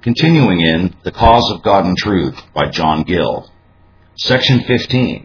Continuing in The Cause of God and Truth by John Gill. Section 15.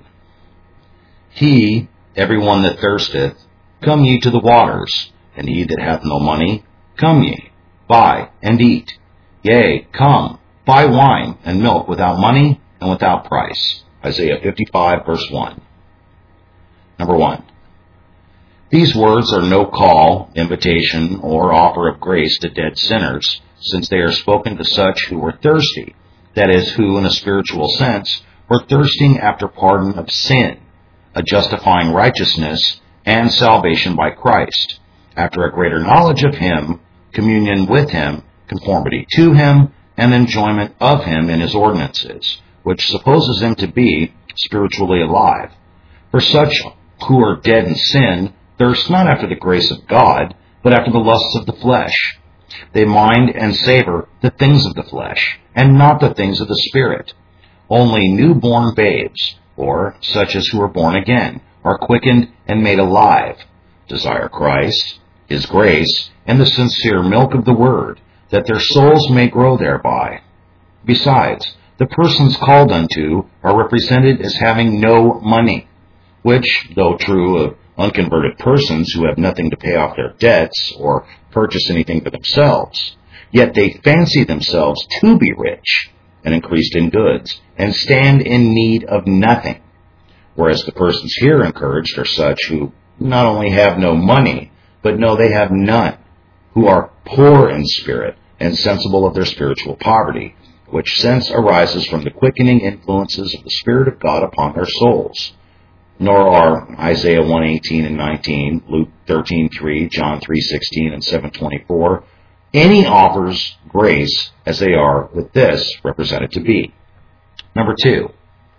He, every one that thirsteth, come ye to the waters, and he that hath no money, come ye, buy and eat. Yea, come, buy wine and milk without money and without price. Isaiah 55, verse 1. Number 1. These words are no call, invitation, or offer of grace to dead sinners, since they are spoken to such who were thirsty, that is, who, in a spiritual sense, were thirsting after pardon of sin, a justifying righteousness, and salvation by Christ, after a greater knowledge of Him, communion with Him, conformity to Him, and enjoyment of Him in His ordinances, which supposes Him to be spiritually alive. For such who are dead in sin thirst not after the grace of God, but after the lusts of the flesh. They mind and savor the things of the flesh, and not the things of the Spirit. Only newborn babes, or such as who are born again, are quickened and made alive, desire Christ, His grace, and the sincere milk of the Word, that their souls may grow thereby. Besides, the persons called unto are represented as having no money, which, though true of unconverted persons who have nothing to pay off their debts or purchase anything for themselves, yet they fancy themselves to be rich and increased in goods, and stand in need of nothing. Whereas the persons here encouraged are such who not only have no money, but know they have none, who are poor in spirit and sensible of their spiritual poverty, which sense arises from the quickening influences of the Spirit of God upon their souls. Nor are Isaiah 1:18 and 19, Luke 13:3, John 3:16 and 7:24 any offers grace as they are with this represented to be. Number 2.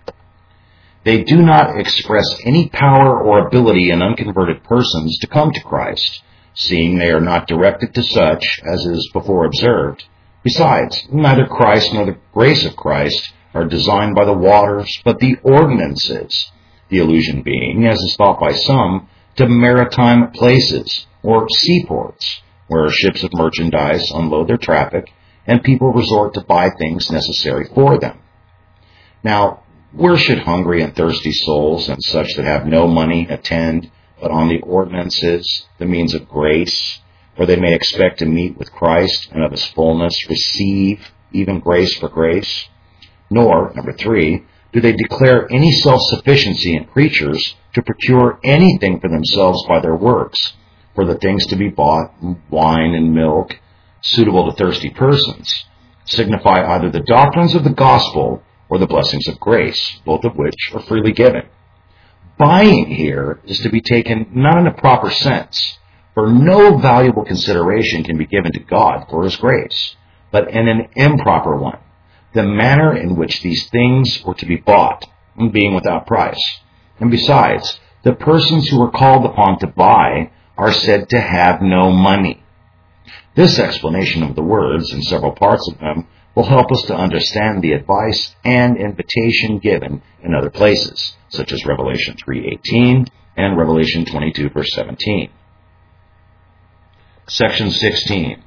They do not express any power or ability in unconverted persons to come to Christ, seeing they are not directed to such as is before observed. Besides, neither Christ nor the grace of Christ are designed by the waters, but the ordinances, the allusion being, as is thought by some, to maritime places or seaports, where ships of merchandise unload their traffic and people resort to buy things necessary for them. Now, where should hungry and thirsty souls and such that have no money attend but on the ordinances, the means of grace, where they may expect to meet with Christ and of His fullness receive even grace for grace? Nor, number 3, do they declare any self-sufficiency in creatures to procure anything for themselves by their works, for the things to be bought, wine and milk, suitable to thirsty persons, signify either the doctrines of the gospel or the blessings of grace, both of which are freely given. Buying here is to be taken not in a proper sense, for no valuable consideration can be given to God for His grace, but in an improper one, the manner in which these things were to be bought, being without price. And besides, the persons who are called upon to buy are said to have no money. This explanation of the words, and several parts of them, will help us to understand the advice and invitation given in other places, such as Revelation 3:18 and Revelation 22, verse 17. Section 16.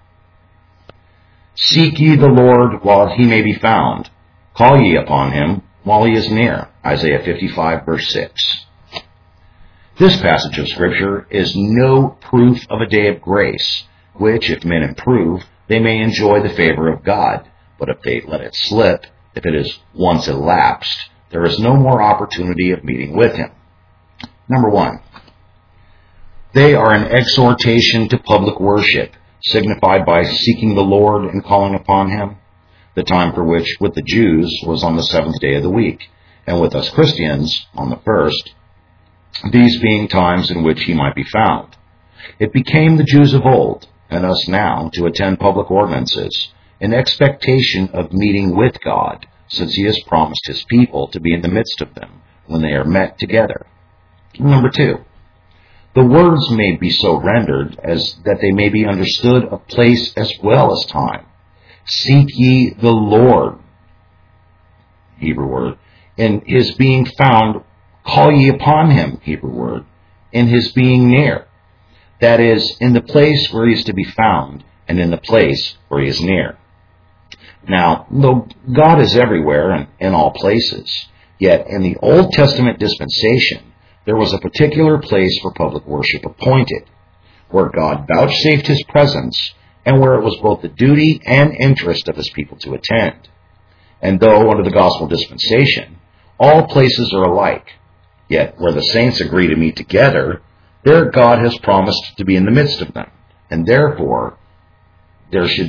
Seek ye the Lord while He may be found. Call ye upon Him while He is near. Isaiah 55, verse 6. This passage of Scripture is no proof of a day of grace, which, if men improve, they may enjoy the favor of God. But if they let it slip, if it is once elapsed, there is no more opportunity of meeting with Him. Number 1. They are an exhortation to public worship, signified by seeking the Lord and calling upon Him, the time for which with the Jews was on the 7th day of the week, and with us Christians on the 1st, these being times in which He might be found. It became the Jews of old, and us now, to attend public ordinances, in expectation of meeting with God, since He has promised His people to be in the midst of them when they are met together. Number 2. The words may be so rendered as that they may be understood of place as well as time. Seek ye the Lord, Hebrew word. In His being found, call ye upon Him, Hebrew word. In His being near. That is, in the place where He is to be found, and in the place where He is near. Now, though God is everywhere and in all places, yet in the Old Testament dispensation, there was a particular place for public worship appointed, where God vouchsafed his presence and where it was both the duty and interest of his people to attend. And though under the gospel dispensation, all places are alike, yet where the saints agree to meet together, there God has promised to be in the midst of them, and therefore there should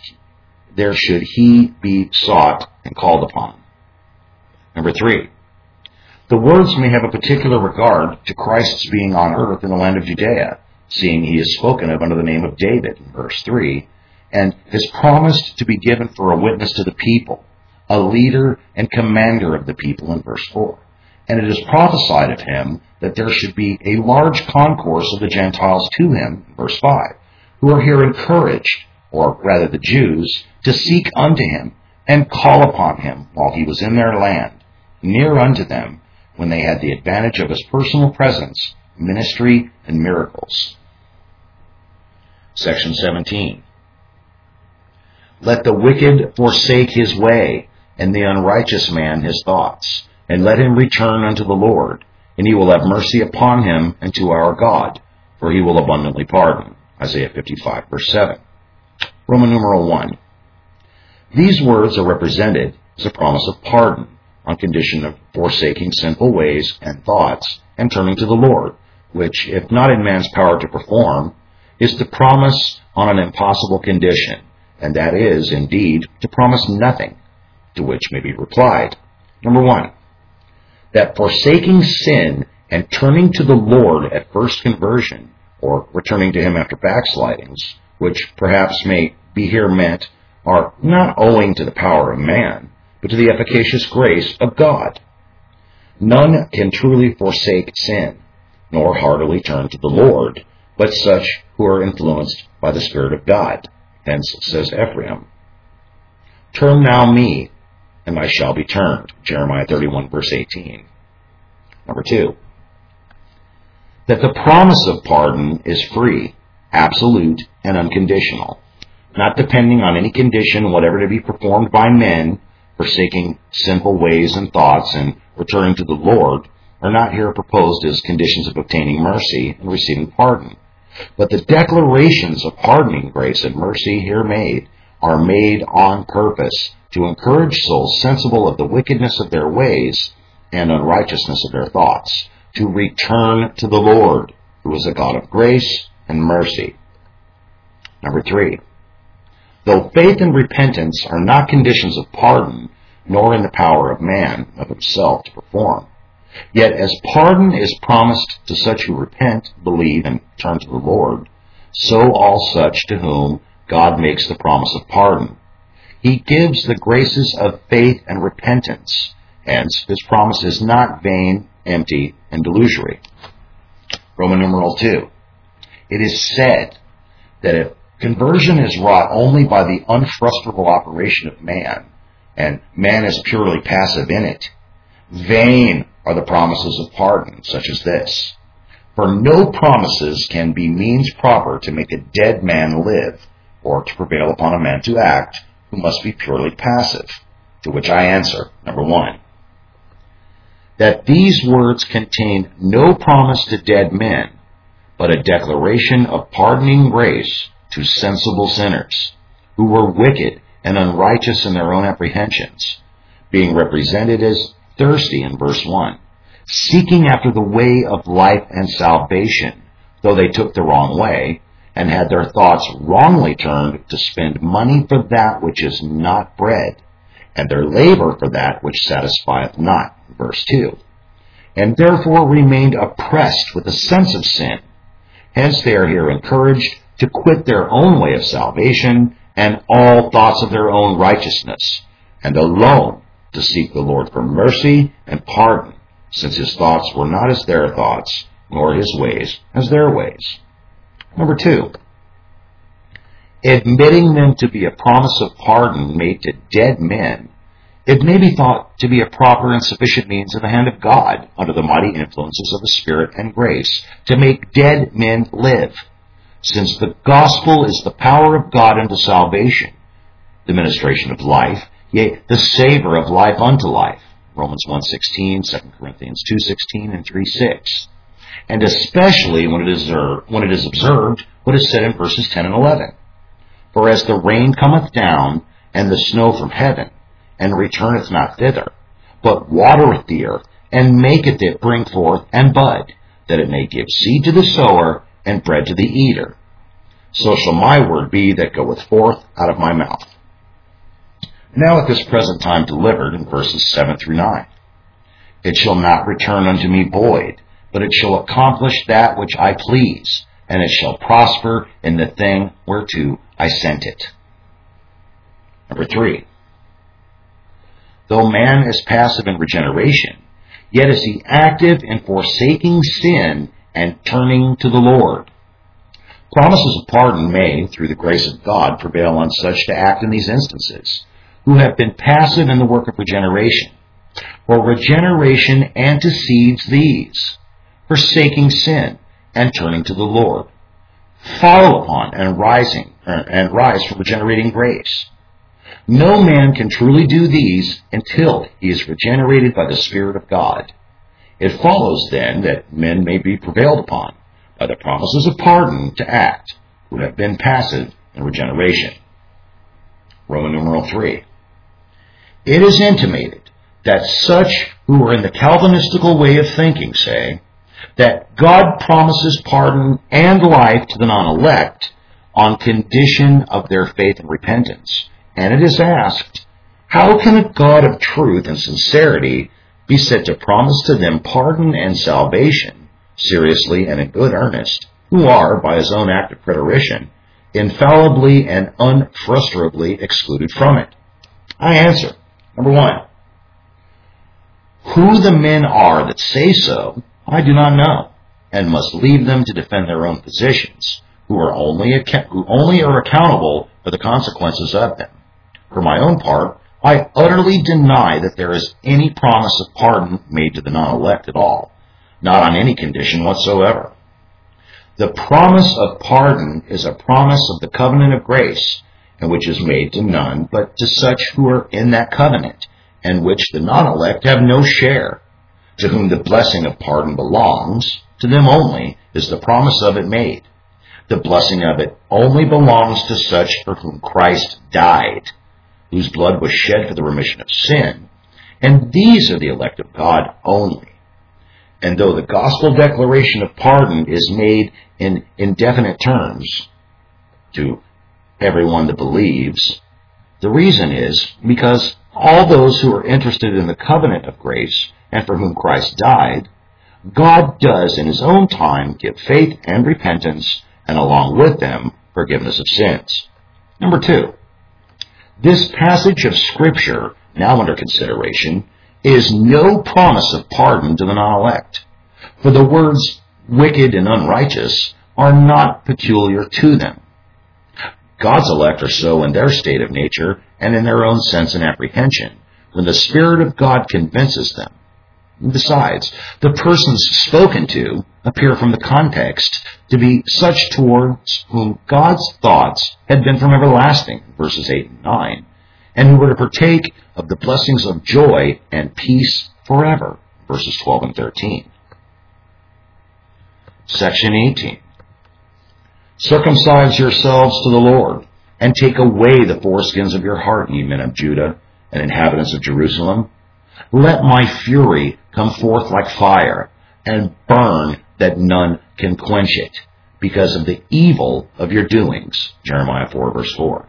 he be sought and called upon. Number 3, the words may have a particular regard to Christ's being on earth in the land of Judea, seeing he is spoken of under the name of David in verse 3, and is promised to be given for a witness to the people, a leader and commander of the people in verse 4. And it is prophesied of him that there should be a large concourse of the Gentiles to him, in verse 5, who are here encouraged, or rather the Jews, to seek unto him and call upon him while he was in their land, near unto them, when they had the advantage of his personal presence, ministry, and miracles. Section 17. Let the wicked forsake his way, and the unrighteous man his thoughts, and let him return unto the Lord, and he will have mercy upon him and to our God, for he will abundantly pardon. Isaiah 55, verse 7. Roman numeral 1. These words are represented as a promise of pardon, on condition of forsaking sinful ways and thoughts and turning to the Lord, which, if not in man's power to perform, is to promise on an impossible condition, and that is, indeed, to promise nothing, to which may be replied. Number 1, that forsaking sin and turning to the Lord at first conversion, or returning to him after backslidings, which perhaps may be here meant, are not owing to the power of man, but to the efficacious grace of God. None can truly forsake sin, nor heartily turn to the Lord, but such who are influenced by the Spirit of God. Hence, says Ephraim, turn now me, and I shall be turned. Jeremiah 31, verse 18. Number 2, that the promise of pardon is free, absolute, and unconditional, not depending on any condition whatever to be performed by men. Forsaking sinful ways and thoughts and returning to the Lord are not here proposed as conditions of obtaining mercy and receiving pardon. But the declarations of pardoning grace and mercy here made are made on purpose to encourage souls sensible of the wickedness of their ways and unrighteousness of their thoughts, to return to the Lord, who is a God of grace and mercy. Number 3, though faith and repentance are not conditions of pardon, nor in the power of man of himself to perform, yet as pardon is promised to such who repent, believe, and turn to the Lord, so all such to whom God makes the promise of pardon. He gives the graces of faith and repentance. Hence, his promise is not vain, empty, and delusory. Roman numeral 2. It is said that if conversion is wrought only by the unfrustrable operation of man, and man is purely passive in it, vain are the promises of pardon, such as this. For no promises can be means proper to make a dead man live, or to prevail upon a man to act, who must be purely passive. To which I answer, number 1, that these words contain no promise to dead men, but a declaration of pardoning grace to sensible sinners, who were wicked and unrighteous in their own apprehensions, being represented as thirsty in verse 1, seeking after the way of life and salvation, though they took the wrong way, and had their thoughts wrongly turned to spend money for that which is not bread, and their labor for that which satisfieth not, verse 2, and therefore remained oppressed with a sense of sin. Hence they are here encouraged to quit their own way of salvation and all thoughts of their own righteousness, and alone to seek the Lord for mercy and pardon, since his thoughts were not as their thoughts, nor his ways as their ways. Number 2, admitting them to be a promise of pardon made to dead men, it may be thought to be a proper and sufficient means in the hand of God, under the mighty influences of the Spirit and grace, to make dead men live, since the gospel is the power of God unto salvation, the ministration of life, yea, the savor of life unto life. Romans 1:16, 2 Corinthians 2:16, and 3:6. And especially when it is observed what is said in verses 10 and 11. For as the rain cometh down, and the snow from heaven, and returneth not thither, but watereth the earth, and maketh it bring forth and bud, that it may give seed to the sower, and bread to the eater. So shall my word be that goeth forth out of my mouth. Now at this present time delivered in verses 7 through 9. It shall not return unto me void, but it shall accomplish that which I please, and it shall prosper in the thing whereto I sent it. Number 3. Though man is passive in regeneration, yet is he active in forsaking sin and turning to the Lord. Promises of pardon may, through the grace of God, prevail on such to act in these instances, who have been passive in the work of regeneration. For regeneration antecedes these, forsaking sin and turning to the Lord. Follow upon and rise from regenerating grace. No man can truly do these until he is regenerated by the Spirit of God. It follows then that men may be prevailed upon by the promises of pardon to act, who have been passive in regeneration. Roman numeral 3. It is intimated that such who are in the Calvinistical way of thinking say that God promises pardon and life to the non-elect on condition of their faith and repentance. And it is asked, how can a God of truth and sincerity be said to promise to them pardon and salvation, seriously and in good earnest, who are, by his own act of preterition, infallibly and unfrustrably excluded from it? I answer, number 1, who the men are that say so, I do not know, and must leave them to defend their own positions, who only are accountable for the consequences of them. For my own part, I utterly deny that there is any promise of pardon made to the non-elect at all, not on any condition whatsoever. The promise of pardon is a promise of the covenant of grace, and which is made to none but to such who are in that covenant, and which the non-elect have no share. To whom the blessing of pardon belongs, to them only is the promise of it made. The blessing of it only belongs to such for whom Christ died, whose blood was shed for the remission of sin, and these are the elect of God only. And though the gospel declaration of pardon is made in indefinite terms to everyone that believes, the reason is because all those who are interested in the covenant of grace and for whom Christ died, God does in his own time give faith and repentance, and along with them, forgiveness of sins. Number 2, this passage of Scripture, now under consideration, is no promise of pardon to the non-elect. For the words wicked and unrighteous are not peculiar to them. God's elect are so in their state of nature and in their own sense and apprehension, when the Spirit of God convinces them. Besides, the persons spoken to appear from the context to be such towards whom God's thoughts had been from everlasting, verses 8 and 9, and who were to partake of the blessings of joy and peace forever, verses 12 and 13. Section 18. Circumcise yourselves to the Lord, and take away the foreskins of your heart, ye men of Judah and inhabitants of Jerusalem. Let my fury come forth like fire, and burn that none can quench it, because of the evil of your doings. Jeremiah 4, verse 4.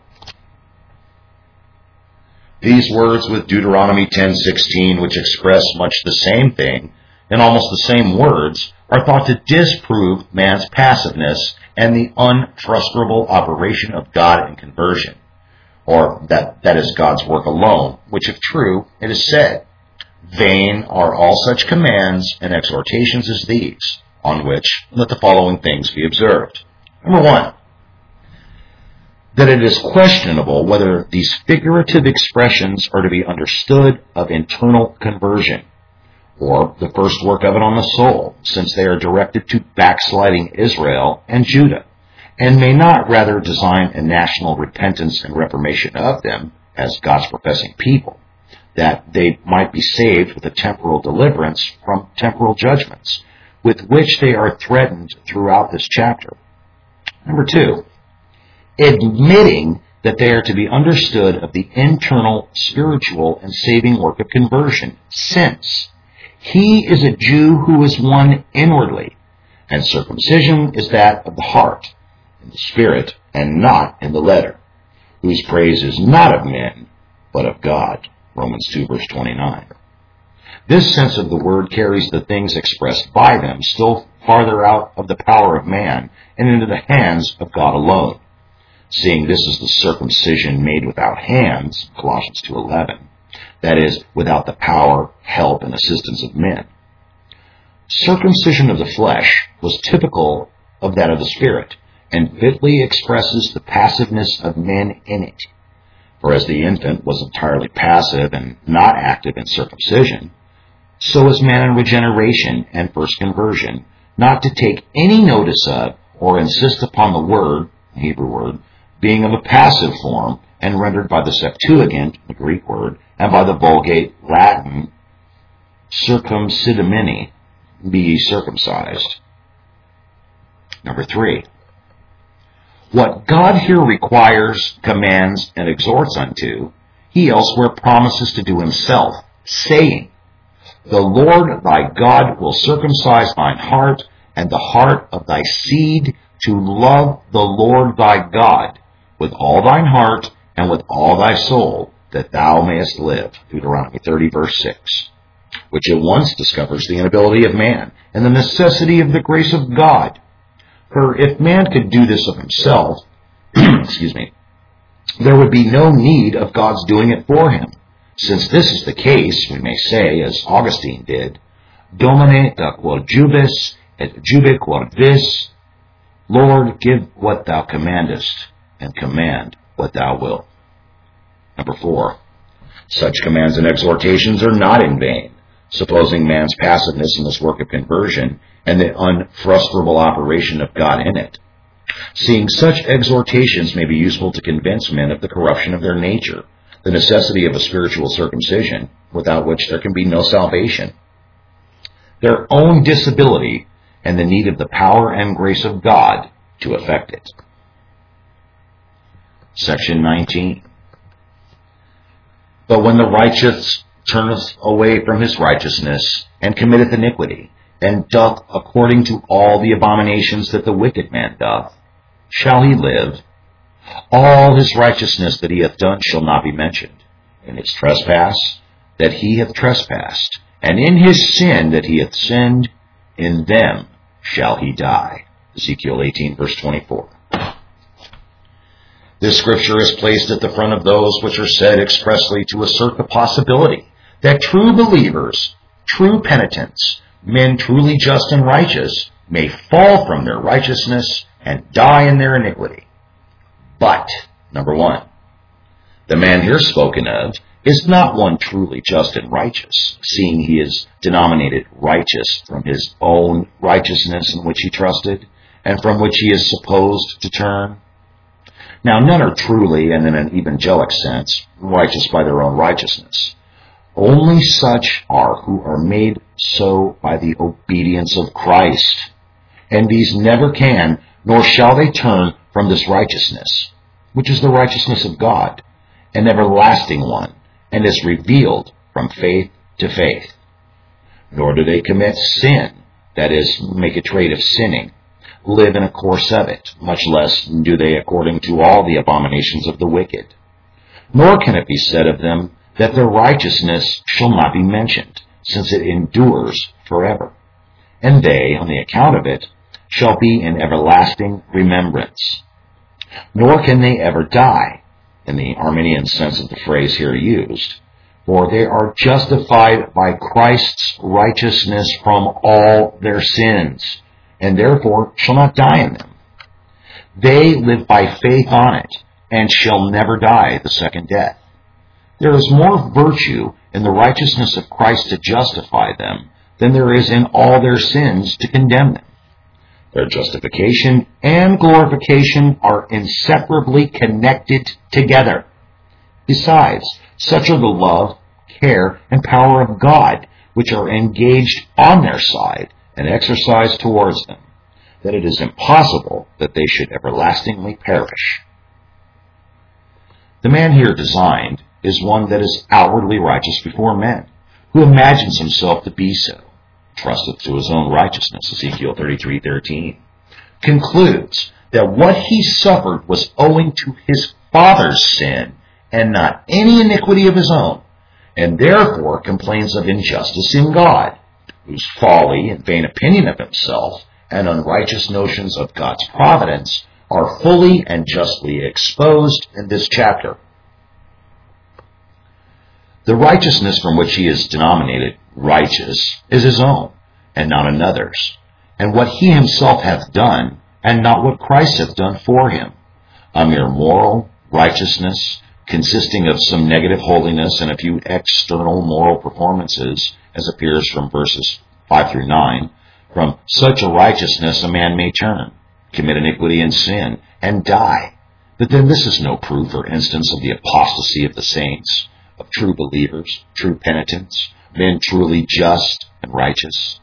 These words with Deuteronomy 10:16, which express much the same thing in almost the same words, are thought to disprove man's passiveness and the unfrustrable operation of God in conversion, or that is God's work alone, which if true, it is said, vain are all such commands and exhortations as these, on which let the following things be observed. Number 1, that it is questionable whether these figurative expressions are to be understood of internal conversion, or the first work of it on the soul, since they are directed to backsliding Israel and Judah, and may not rather design a national repentance and reformation of them as God's professing people, that they might be saved with a temporal deliverance from temporal judgments, with which they are threatened throughout this chapter. Number 2, admitting that they are to be understood of the internal, spiritual, and saving work of conversion, since he is a Jew who is one inwardly, and circumcision is that of the heart, in the spirit, and not in the letter, whose praise is not of men, but of God. Romans 2, verse 29. This sense of the word carries the things expressed by them still farther out of the power of man and into the hands of God alone, seeing this is the circumcision made without hands, Colossians 2:11, that is, without the power, help, and assistance of men. Circumcision of the flesh was typical of that of the spirit, and fitly expresses the passiveness of men in it. For as the infant was entirely passive and not active in circumcision, so is man in regeneration and first conversion, not to take any notice of or insist upon the word, the Hebrew word, being of a passive form and rendered by the Septuagint, the Greek word, and by the Vulgate Latin, circumcidamini, be ye circumcised. Number 3, what God here requires, commands, and exhorts unto, he elsewhere promises to do himself, saying, the Lord thy God will circumcise thine heart and the heart of thy seed to love the Lord thy God with all thine heart and with all thy soul, that thou mayest live. Deuteronomy 30, verse 6, which at once discovers the inability of man and the necessity of the grace of God. For if man could do this of himself, there would be no need of God's doing it for him. Since this is the case, we may say, as Augustine did, Domine da quod jubes et jube quod vis, Lord, give what thou commandest, and command what thou wilt. Number 4, such commands and exhortations are not in vain, supposing man's passiveness in this work of conversion and the unfrustrable operation of God in it. Seeing such exhortations may be useful to convince men of the corruption of their nature, the necessity of a spiritual circumcision, without which there can be no salvation, their own disability, and the need of the power and grace of God to effect it. Section 19. But when the righteous turneth away from his righteousness, and committeth iniquity, and doth according to all the abominations that the wicked man doth, shall he live? All his righteousness that he hath done shall not be mentioned. In his trespass that he hath trespassed, and in his sin that he hath sinned, in them shall he die. Ezekiel 18, verse 24. This scripture is placed at the front of those which are said expressly to assert the possibility that true believers, true penitents, men truly just and righteous, may fall from their righteousness and die in their iniquity. But, number 1, the man here spoken of is not one truly just and righteous, seeing he is denominated righteous from his own righteousness in which he trusted, and from which he is supposed to turn. Now, none are truly, and in an evangelic sense, righteous by their own righteousness. Only such are who are made so by the obedience of Christ. And these never can, nor shall they turn from this righteousness, which is the righteousness of God, an everlasting one, and is revealed from faith to faith. Nor do they commit sin, that is, make a trade of sinning, live in a course of it, much less do they according to all the abominations of the wicked. Nor can it be said of them that their righteousness shall not be mentioned, since it endures forever. And they, on the account of it, shall be in everlasting remembrance. Nor can they ever die, in the Arminian sense of the phrase here used, for they are justified by Christ's righteousness from all their sins, and therefore shall not die in them. They live by faith on it, and shall never die the second death. There is more virtue in the righteousness of Christ to justify them than there is in all their sins to condemn them. Their justification and glorification are inseparably connected together. Besides, such are the love, care, and power of God, which are engaged on their side and exercised towards them, that it is impossible that they should everlastingly perish. The man here designed is one that is outwardly righteous before men, who imagines himself to be so, trusteth to his own righteousness, Ezekiel 33:13, concludes that what he suffered was owing to his father's sin and not any iniquity of his own, and therefore complains of injustice in God, whose folly and vain opinion of himself and unrighteous notions of God's providence are fully and justly exposed in this chapter. The righteousness from which he is denominated righteous is his own, and not another's, and what he himself hath done, and not what Christ hath done for him, a mere moral righteousness, consisting of some negative holiness and a few external moral performances, as appears from verses 5 through 9. From such a righteousness a man may turn, commit iniquity and sin, and die. But then this is no proof or instance of the apostasy of the saints, of true believers, true penitents, men truly just and righteous.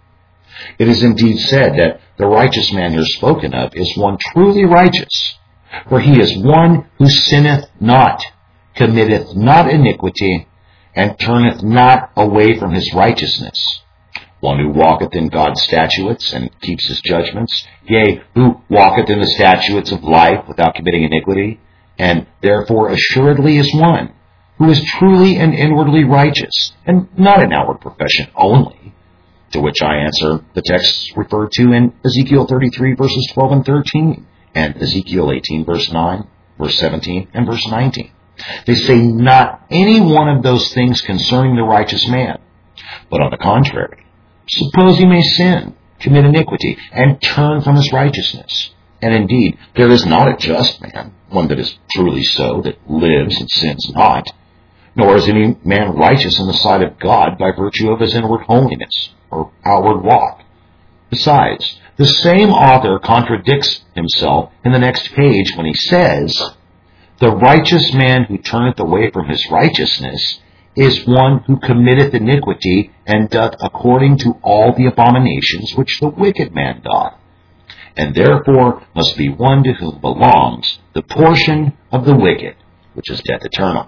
It is indeed said that the righteous man here spoken of is one truly righteous, for he is one who sinneth not, committeth not iniquity, and turneth not away from his righteousness. One who walketh in God's statutes and keeps his judgments, yea, who walketh in the statutes of life without committing iniquity, and therefore assuredly is one who is truly and inwardly righteous, and not an outward profession only, to which I answer the texts referred to in Ezekiel 33, verses 12 and 13, and Ezekiel 18, verse 9, verse 17, and verse 19. They say not any one of those things concerning the righteous man, but on the contrary, suppose he may sin, commit iniquity, and turn from his righteousness. And indeed, there is not a just man, one that is truly so, that lives and sins not, nor is any man righteous in the sight of God by virtue of his inward holiness or outward walk. Besides, the same author contradicts himself in the next page when he says, "The righteous man who turneth away from his righteousness is one who committeth iniquity and doth according to all the abominations which the wicked man doth, and therefore must be one to whom belongs the portion of the wicked, which is death eternal."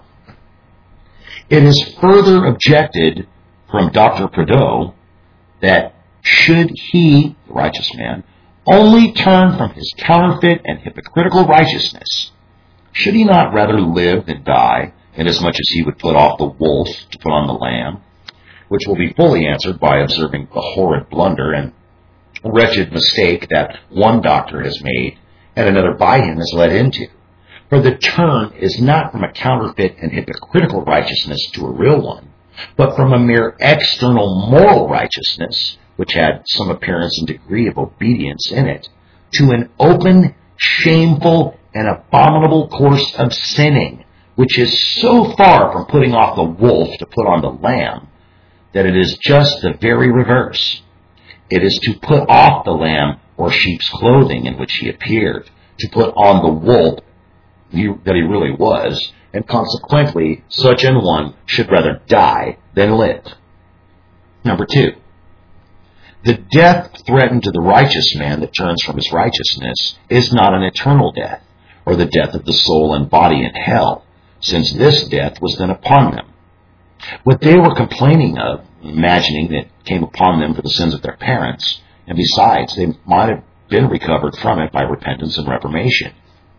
It is further objected from Dr. Prideaux that should he, the righteous man, only turn from his counterfeit and hypocritical righteousness, should he not rather live than die, inasmuch as he would put off the wolf to put on the lamb, which will be fully answered by observing the horrid blunder and wretched mistake that one doctor has made and another by him is led into. For the turn is not from a counterfeit and hypocritical righteousness to a real one, but from a mere external moral righteousness, which had some appearance and degree of obedience in it, to an open, shameful, and abominable course of sinning, which is so far from putting off the wolf to put on the lamb, that it is just the very reverse. It is to put off the lamb or sheep's clothing in which he appeared, to put on the wolf that he really was, and consequently such an one should rather die than live. Number 2, the death threatened to the righteous man that turns from his righteousness is not an eternal death, or the death of the soul and body in hell, since this death was then upon them. What they were complaining of, imagining that it came upon them for the sins of their parents, and besides, they might have been recovered from it by repentance and reformation.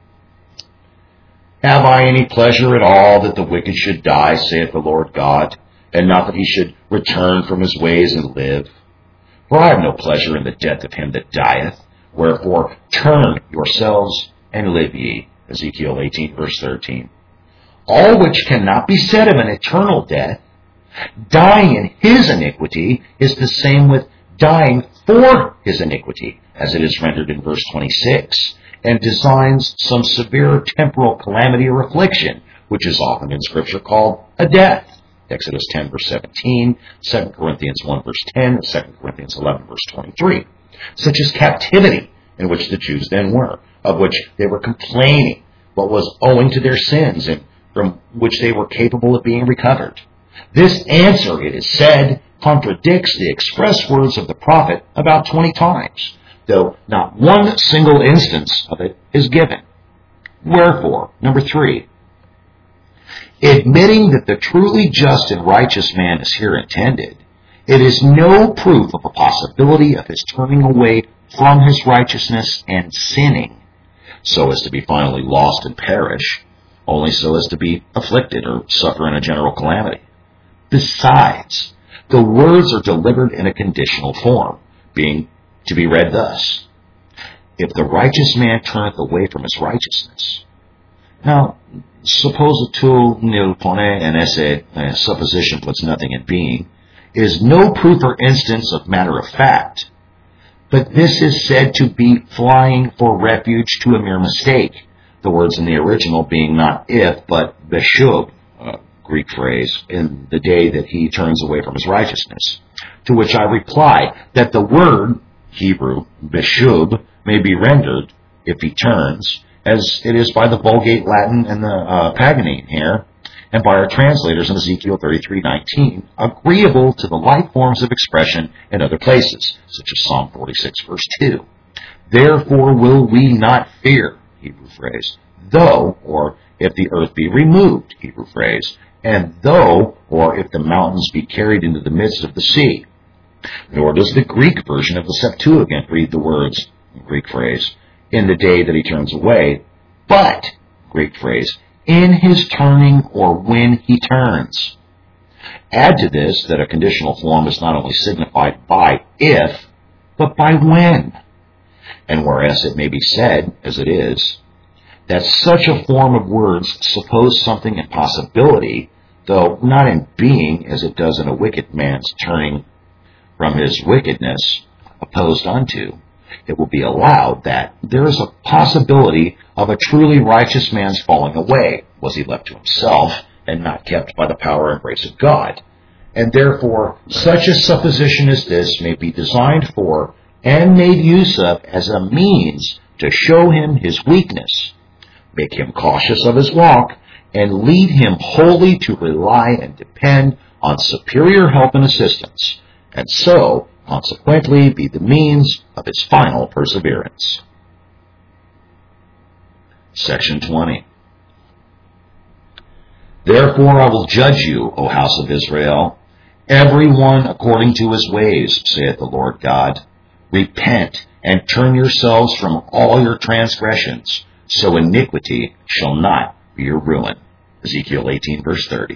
Have I any pleasure at all that the wicked should die, saith the Lord God, and not that he should return from his ways and live? For I have no pleasure in the death of him that dieth. Wherefore turn yourselves and live ye. Ezekiel 18, verse 13. All which cannot be said of an eternal death, dying in his iniquity, is the same with dying for his iniquity, as it is rendered in verse 26, and designs some severe temporal calamity or affliction, which is often in Scripture called a death. Exodus 10, verse 17, 2 Corinthians 1, verse 10, and 2 Corinthians 11, verse 23. such as captivity, in which the Jews then were, of which they were complaining, what was owing to their sins, and from which they were capable of being recovered. This answer, it is said, contradicts the express words of the prophet about 20 times, though not one single instance of it is given. Wherefore, number 3, admitting that the truly just and righteous man is here intended, it is no proof of a possibility of his turning away from his righteousness and sinning, so as to be finally lost and perish, only so as to be afflicted or suffer in a general calamity. Besides, the words are delivered in a conditional form, being to be read thus: if the righteous man turneth away from his righteousness. Now, suppositul nil pone in esse supposition puts nothing in being, is no proof or instance of matter of fact, but this is said to be flying for refuge to a mere mistake, the words in the original being not if, but beshub, Greek phrase, in the day that he turns away from his righteousness. To which I reply that the word, Hebrew, beshub, may be rendered, if he turns, as it is by the Vulgate Latin and the Paganine here, and by our translators in Ezekiel 33:19, agreeable to the like forms of expression in other places, such as Psalm 46, verse 2. Therefore will we not fear, Hebrew phrase, though, or if the earth be removed, Hebrew phrase, and though, or if the mountains be carried into the midst of the sea. Nor does the Greek version of the Septuagint read the words, Greek phrase, in the day that he turns away, but, Greek phrase, in his turning or when he turns. Add to this that a conditional form is not only signified by if, but by when. And whereas it may be said, as it is, that such a form of words suppose something in possibility, though not in being, as it does in a wicked man's turning from his wickedness opposed unto, it will be allowed that there is a possibility of a truly righteous man's falling away, was he left to himself and not kept by the power and grace of God. And therefore, such a supposition as this may be designed for and made use of as a means to show him his weakness, make him cautious of his walk, and lead him wholly to rely and depend on superior help and assistance, and so, consequently, be the means of his final perseverance. Section 20. Therefore I will judge you, O house of Israel, every one according to his ways, saith the Lord God. Repent, and turn yourselves from all your transgressions, so iniquity shall not be your ruin. Ezekiel 18, verse 30.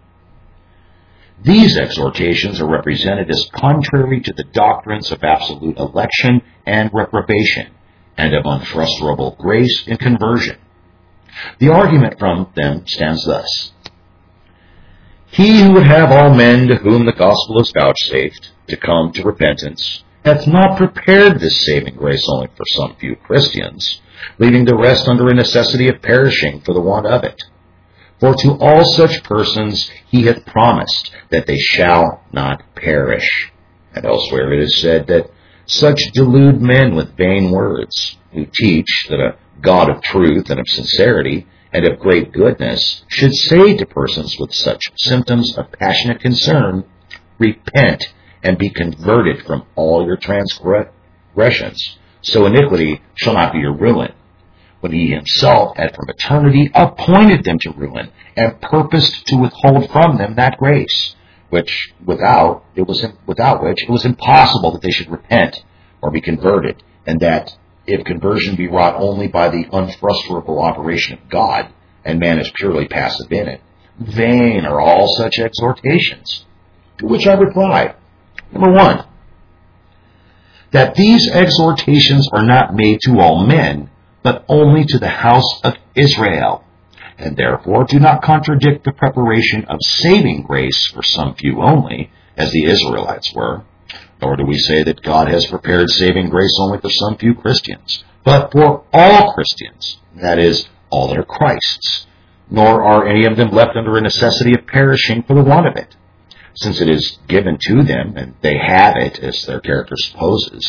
These exhortations are represented as contrary to the doctrines of absolute election and reprobation, and of unfrustrable grace and conversion. The argument from them stands thus. He who would have all men to whom the gospel is vouchsafed to come to repentance hath not prepared this saving grace only for some few Christians, leaving the rest under a necessity of perishing for the want of it. For to all such persons he hath promised that they shall not perish. And elsewhere it is said that such delude men with vain words, who teach that a God of truth and of sincerity and of great goodness should say to persons with such symptoms of passionate concern, repent and be converted from all your transgressions, so iniquity shall not be your ruin, when he himself had from eternity appointed them to ruin and purposed to withhold from them that grace, without which it was impossible that they should repent or be converted, and that if conversion be wrought only by the unfrustrable operation of God, and man is purely passive in it, vain are all such exhortations. To which I reply, number 1, that these exhortations are not made to all men, but only to the house of Israel, and therefore do not contradict the preparation of saving grace for some few only, as the Israelites were, nor do we say that God has prepared saving grace only for some few Christians, but for all Christians, that is, all that are Christ's, nor are any of them left under a necessity of perishing for the want of it, since it is given to them, and they have it, as their character supposes,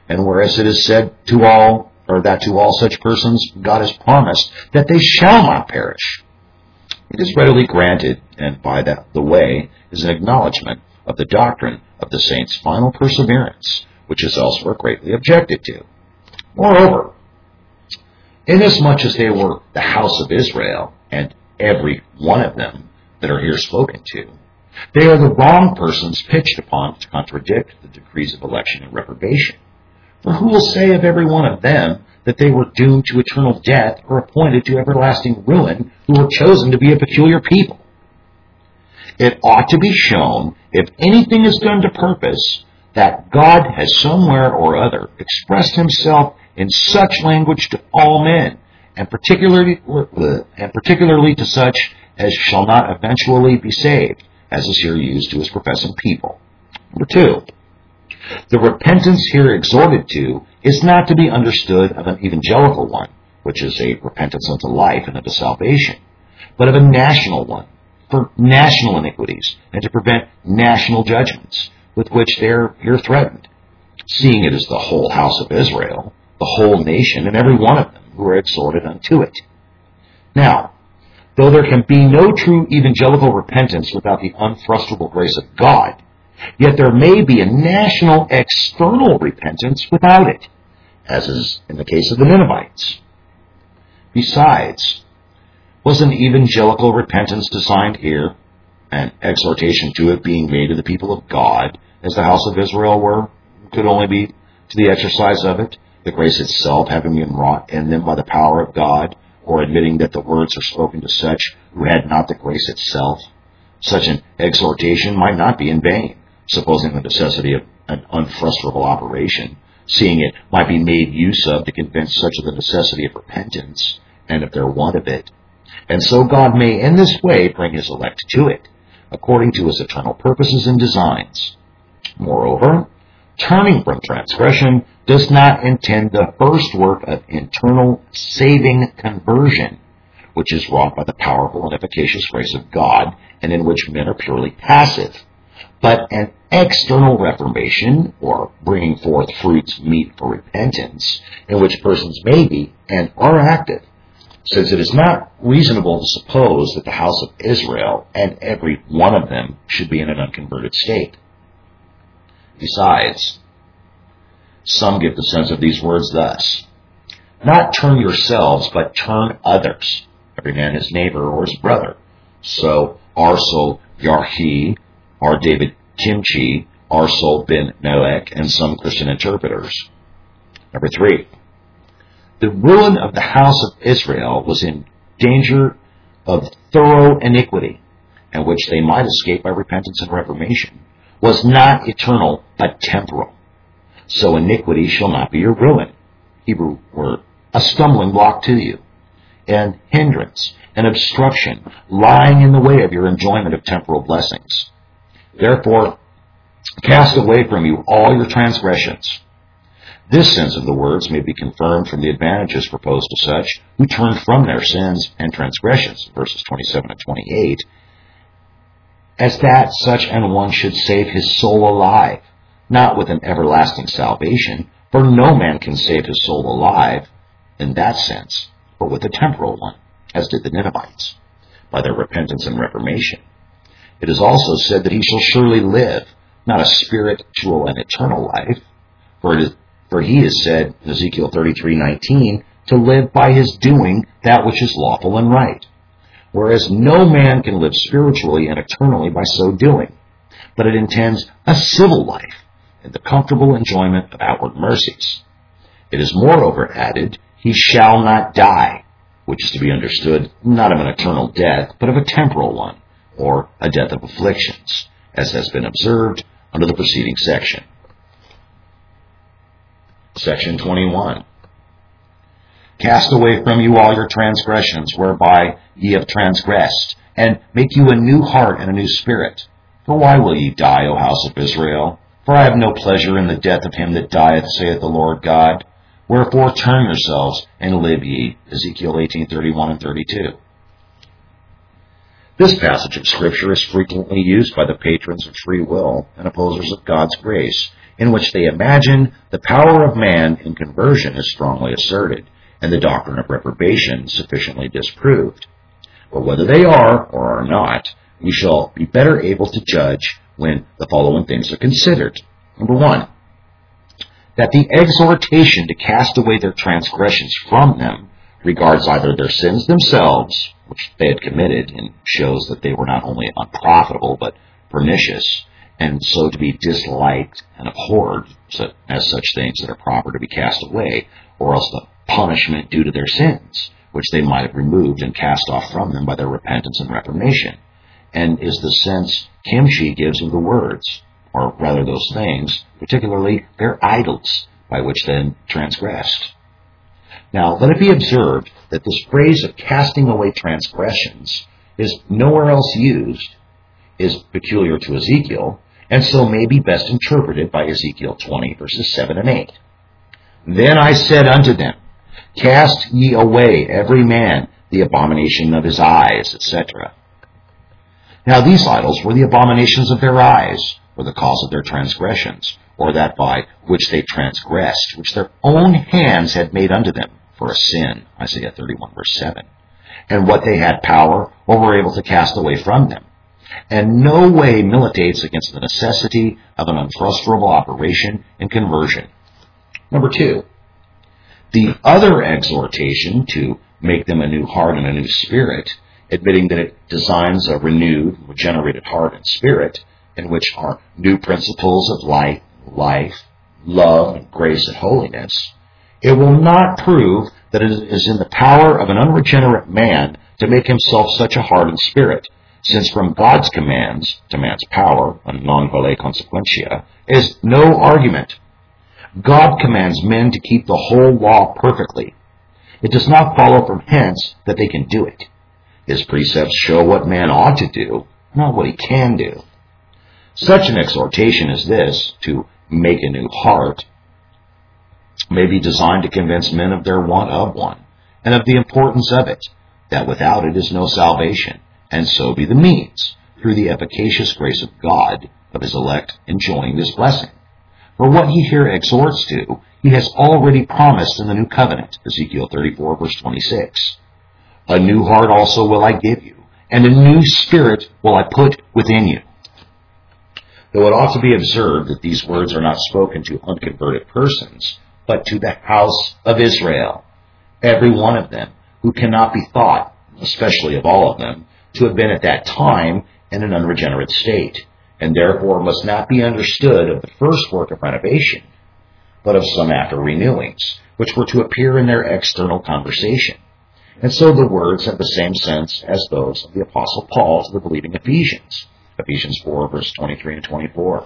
And whereas it is said to all, or that to all such persons God has promised that they shall not perish, it is readily granted, and by the way is an acknowledgment of the doctrine of the saints' final perseverance, which is elsewhere greatly objected to. Moreover, inasmuch as they were the house of Israel, and every one of them that are here spoken to, they are the wrong persons pitched upon to contradict the decrees of election and reprobation. For who will say of every one of them that they were doomed to eternal death or appointed to everlasting ruin, who were chosen to be a peculiar people? It ought to be shown, if anything is done to purpose, that God has somewhere or other expressed himself in such language to all men, and particularly to such as shall not eventually be saved, as is here used to his professing people. Number 2. The repentance here exhorted to is not to be understood of an evangelical one, which is a repentance unto life and unto salvation, but of a national one, for national iniquities, and to prevent national judgments, with which they are here threatened, seeing it is the whole house of Israel, the whole nation, and every one of them who are exhorted unto it. Now, though there can be no true evangelical repentance without the unfrustrable grace of God, yet there may be a national external repentance without it, as is in the case of the Ninevites. Besides, was an evangelical repentance designed here, and exhortation to it being made to the people of God, as the house of Israel could only be to the exercise of it, the grace itself having been wrought in them by the power of God, or admitting that the words are spoken to such who had not the grace itself? Such an exhortation might not be in vain, supposing the necessity of an unfrustrable operation, seeing it might be made use of to convince such of the necessity of repentance, and of their want of it. And so God may in this way bring his elect to it, according to his eternal purposes and designs. Moreover, turning from transgression does not intend the first work of internal saving conversion, which is wrought by the powerful and efficacious grace of God, and in which men are purely passive, but an external reformation, or bringing forth fruits meet for repentance, in which persons may be and are active, since it is not reasonable to suppose that the house of Israel and every one of them should be in an unconverted state. Besides, some give the sense of these words thus: not turn yourselves, but turn others, every man his neighbor or his brother. So Arsel Yarhi, R. David Kimchi, Arsel Ben Melech, and some Christian interpreters. Number 3. The ruin of the house of Israel was in danger of thorough iniquity, and which they might escape by repentance and reformation, was not eternal, but temporal. So iniquity shall not be your ruin. Hebrew word, a stumbling block to you, and hindrance, and obstruction, lying in the way of your enjoyment of temporal blessings. Therefore, cast away from you all your transgressions. This sense of the words may be confirmed from the advantages proposed to such who turn from their sins and transgressions, verses 27 and 28, as that such an one should save his soul alive, not with an everlasting salvation, for no man can save his soul alive in that sense, but with a temporal one, as did the Ninevites, by their repentance and reformation. It is also said that he shall surely live, not a spiritual and eternal life, for he is said in Ezekiel 33:19 to live by his doing that which is lawful and right, whereas no man can live spiritually and eternally by so doing, but it intends a civil life in the comfortable enjoyment of outward mercies. It is moreover added, he shall not die, which is to be understood not of an eternal death, but of a temporal one, or a death of afflictions, as has been observed under the preceding section. Section 21. Cast away from you all your transgressions, whereby ye have transgressed, and make you a new heart and a new spirit. For why will ye die, O house of Israel? For I have no pleasure in the death of him that dieth, saith the Lord God. Wherefore turn yourselves, and live ye. Ezekiel 18:31 and 32. This passage of Scripture is frequently used by the patrons of free will and opposers of God's grace in which they imagine the power of man in conversion is strongly asserted, and the doctrine of reprobation sufficiently disproved. But whether they are or are not, we shall be better able to judge when the following things are considered. Number one, that the exhortation to cast away their transgressions from them regards either their sins themselves, which they had committed, and shows that they were not only unprofitable but pernicious, and so to be disliked and abhorred as such things that are proper to be cast away, or else the punishment due to their sins, which they might have removed and cast off from them by their repentance and reformation, and is the sense Kimchi gives of the words, or rather those things, particularly their idols, by which then transgressed. Now, let it be observed that this phrase of casting away transgressions is nowhere else used, is peculiar to Ezekiel, and so may be best interpreted by Ezekiel 20, verses 7 and 8. Then I said unto them, cast ye away every man the abomination of his eyes, etc. Now these idols were the abominations of their eyes, or the cause of their transgressions, or that by which they transgressed, which their own hands had made unto them for a sin, Isaiah 31, verse 7, and what they had power or were able to cast away from them, and no way militates against the necessity of an unfrustrable operation in conversion. Number two, the other exhortation to make them a new heart and a new spirit, admitting that it designs a renewed, regenerated heart and spirit, in which are new principles of life, love, and grace and holiness, it will not prove that it is in the power of an unregenerate man to make himself such a heart and spirit, since from God's commands to man's power, a non vale consequentia, is no argument. God commands men to keep the whole law perfectly. It does not follow from hence that they can do it. His precepts show what man ought to do, not what he can do. Such an exhortation as this, to make a new heart, may be designed to convince men of their want of one, and of the importance of it, that without it is no salvation, and so be the means, through the efficacious grace of God, of his elect enjoying this blessing. For what he here exhorts to, he has already promised in the new covenant, Ezekiel 34, verse 26. A new heart also will I give you, and a new spirit will I put within you. Though it ought to be observed that these words are not spoken to unconverted persons, but to the house of Israel, every one of them, who cannot be thought, especially of all of them, to have been at that time in an unregenerate state, and therefore must not be understood of the first work of renovation, but of some after renewings, which were to appear in their external conversation. And so the words have the same sense as those of the Apostle Paul to the believing Ephesians, Ephesians 4, verse 23 and 24.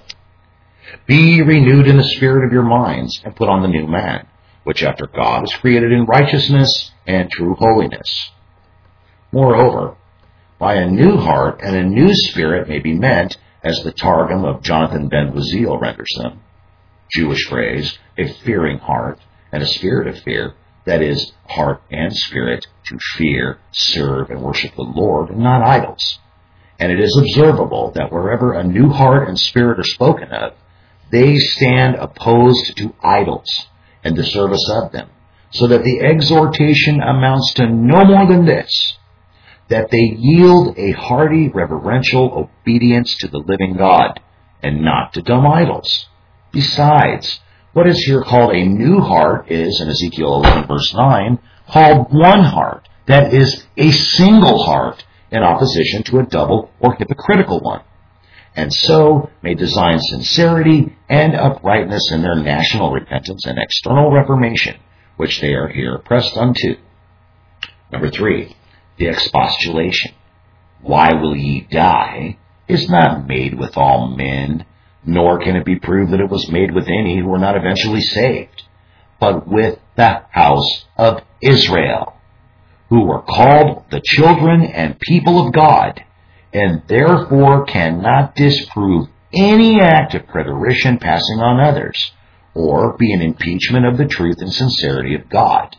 Be renewed in the spirit of your minds, and put on the new man, which after God is created in righteousness and true holiness. Moreover, by a new heart and a new spirit may be meant, as the Targum of Jonathan ben Wazeel renders them, Jewish phrase, a fearing heart and a spirit of fear, that is, heart and spirit to fear, serve, and worship the Lord, and not idols. And it is observable that wherever a new heart and spirit are spoken of, they stand opposed to idols and the service of them, so that the exhortation amounts to no more than this, that they yield a hearty, reverential obedience to the living God, and not to dumb idols. Besides, what is here called a new heart is, in Ezekiel 11, verse 9, called one heart, that is, a single heart, in opposition to a double or hypocritical one, and so may design sincerity and uprightness in their national repentance and external reformation, which they are here pressed unto. Number 3, the expostulation, why will ye die, is not made with all men, nor can it be proved that it was made with any who were not eventually saved, but with the house of Israel, who were called the children and people of God, and therefore cannot disprove any act of preterition passing on others, or be an impeachment of the truth and sincerity of God.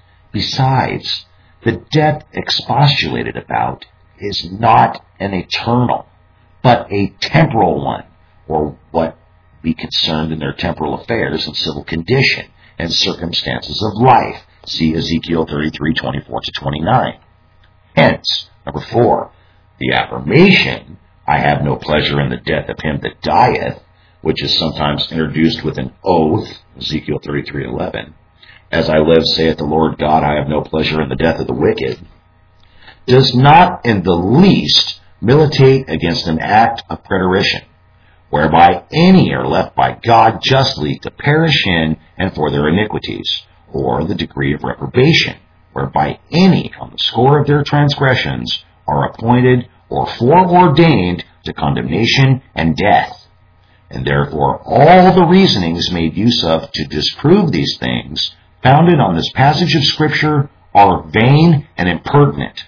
Besides, the death expostulated about is not an eternal, but a temporal one, or what be concerned in their temporal affairs and civil condition and circumstances of life. See Ezekiel 33:24-29. Hence, number 4, the affirmation, I have no pleasure in the death of him that dieth, which is sometimes introduced with an oath, Ezekiel 33:11. As I live, saith the Lord God, I have no pleasure in the death of the wicked, does not in the least militate against an act of preterition, whereby any are left by God justly to perish in and for their iniquities, or the degree of reprobation, whereby any on the score of their transgressions are appointed or foreordained to condemnation and death. And therefore all the reasonings made use of to disprove these things, founded on this passage of Scripture, are vain and impertinent.